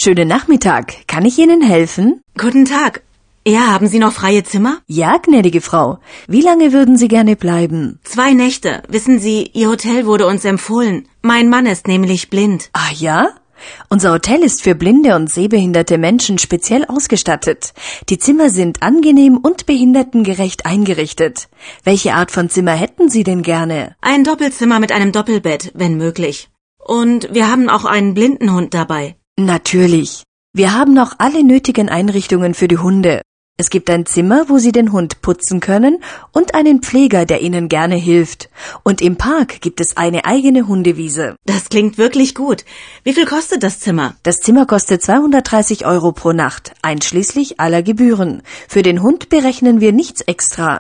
Schönen Nachmittag. Kann ich Ihnen helfen? Guten Tag. Ja, haben Sie noch freie Zimmer? Ja, gnädige Frau. Wie lange würden Sie gerne bleiben? 2 Nächte. Wissen Sie, Ihr Hotel wurde uns empfohlen. Mein Mann ist nämlich blind. Ah ja? Unser Hotel ist für blinde und sehbehinderte Menschen speziell ausgestattet. Die Zimmer sind angenehm und behindertengerecht eingerichtet. Welche Art von Zimmer hätten Sie denn gerne? Ein Doppelzimmer mit einem Doppelbett, wenn möglich. Und wir haben auch einen Blindenhund dabei. Natürlich. Wir haben auch alle nötigen Einrichtungen für die Hunde. Es gibt ein Zimmer, wo Sie den Hund putzen können und einen Pfleger, der Ihnen gerne hilft. Und im Park gibt es eine eigene Hundewiese. Das klingt wirklich gut. Wie viel kostet das Zimmer? Das Zimmer kostet 230 € pro Nacht, einschließlich aller Gebühren. Für den Hund berechnen wir nichts extra.